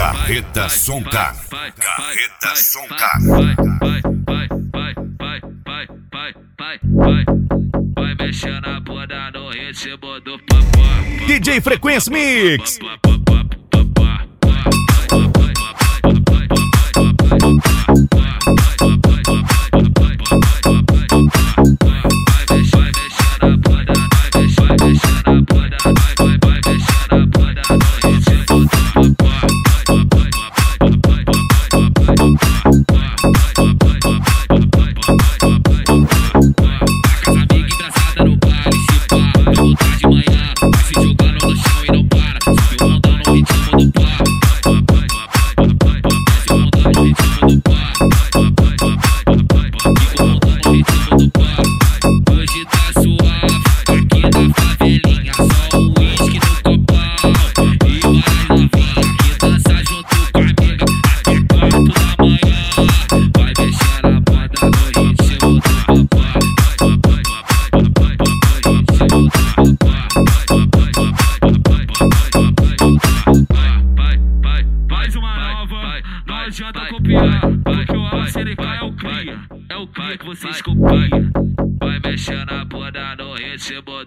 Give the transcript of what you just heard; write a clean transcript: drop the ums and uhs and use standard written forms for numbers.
Carreta Sonka. Carreta Sonka. Vai mexendo a bunda no ritmo do papá. DJ Frequência Mix. Não adianta copiar, porque o Alassenica é o cria que vocês copiam. Vai mexendo a bunda no ritmo